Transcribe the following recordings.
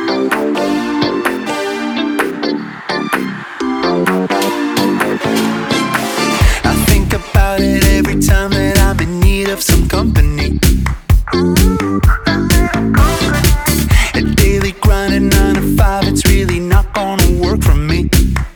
I think about it every time that I'm in need of some company. A daily grinding 9 to 5, it's really not gonna work for me.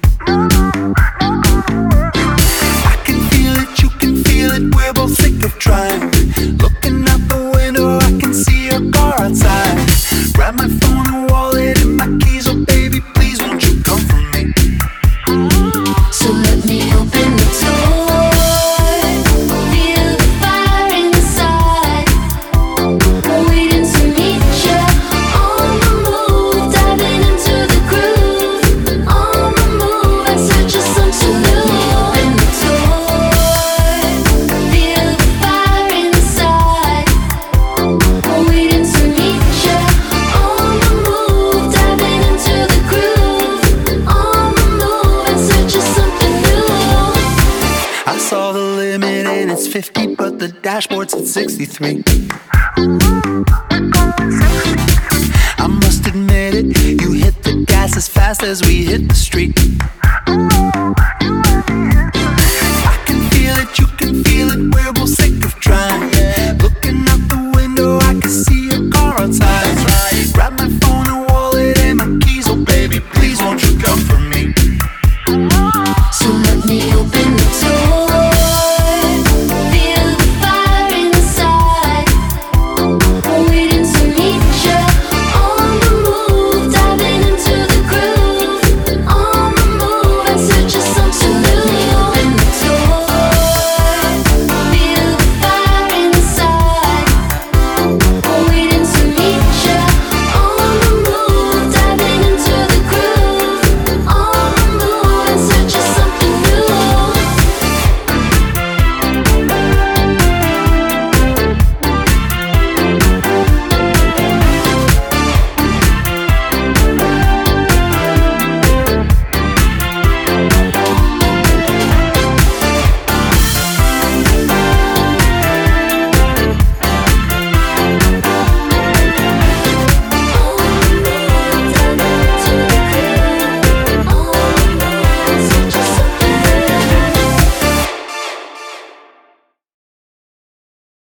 I can feel it, you can feel it, we're both sick of trying. Looking out the window, I can see your car outside. Grab my phone and wallet and my keys, oh baby, please won't you come for me? So let me open the door, feel the fire inside, waiting to meet ya, on the move, diving into the groove, on the move, in search of something new. Open the door, feel the fire inside, waiting to meet ya, on the move, diving into the groove, on the move, in search of something new. I saw the limit and it's 50, but the dashboard said 63. I must admit it, you hit the gas as fast as we hit the street.